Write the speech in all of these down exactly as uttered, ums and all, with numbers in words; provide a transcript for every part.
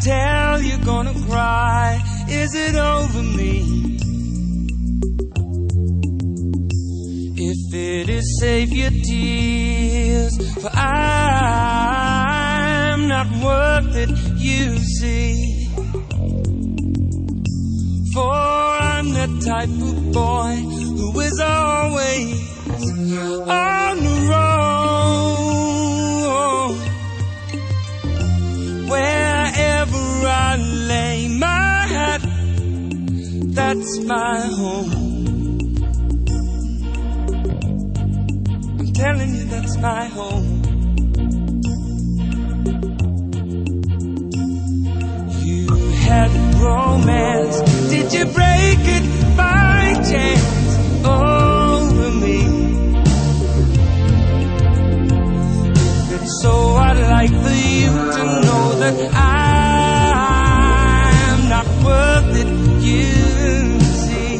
tell you're gonna cry. Is it over me? If it is, save your tears, for I'm not worth it, you see. For I'm the type of boy who is always on the road. Wherever I lay my hat, that's my home. I'm telling you, that's my home. You had romance, did you break it by chance over me? If it's so, I'd like for you to know that I'm not worth it, you see.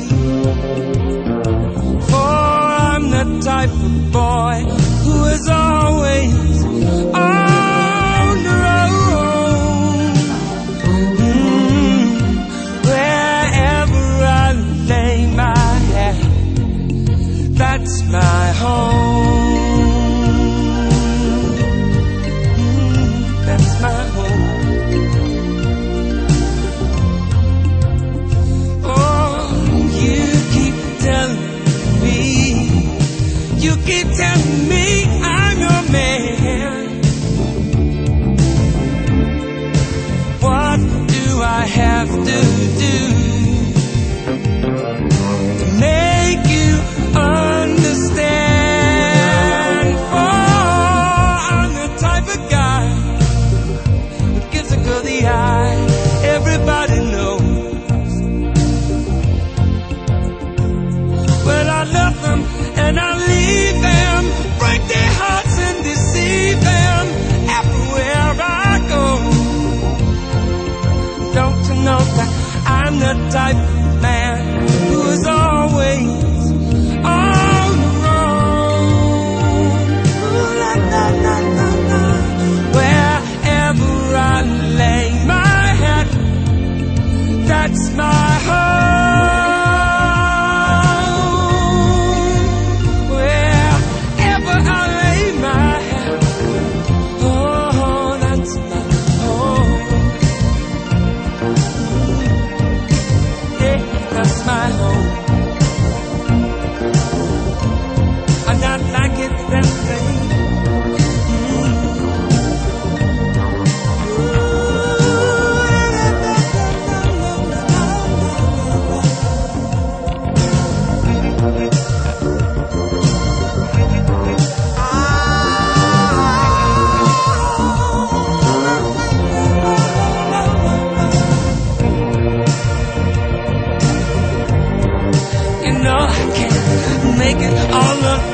For I'm the type of boy who is always on the road. Mm, wherever I lay my head, that's my home. Mm, that's my home. Oh, you keep telling me, you keep telling me I'm your man. What do I have to do to make you understand? For I'm the type of guy who gives a girl the eye. Everybody knows. Well, I love them and I leave them, break their hearts and deceive them everywhere I go. Don't you know that I'm the type of man who is always on the road? Ooh, la, la, la, la, la. Wherever I lay my head, that's my home. Wherever I lay my head, oh, that's my home. Yeah, that's my home. I'm not like it that way. You know I can't make it all up